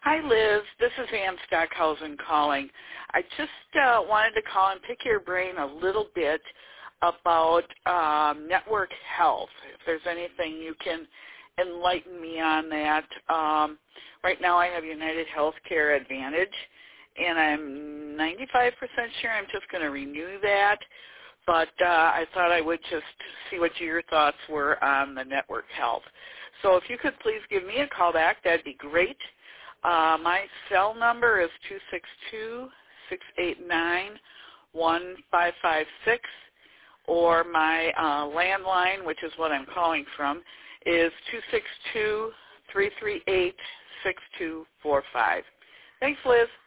Hi, Liz. This is Ann Stockhausen calling. I just wanted to call and pick your brain a little bit about network health, if there's anything you can enlighten me on that. Right now I have United Healthcare Advantage, and I'm 95% sure I'm just going to renew that, but I thought I would just see what your thoughts were on the network health. So if you could please give me a call back, that'd be great. My cell number is 262-689-1556, or my landline, which is what I'm calling from, is 262-338-6245. Thanks, Liz.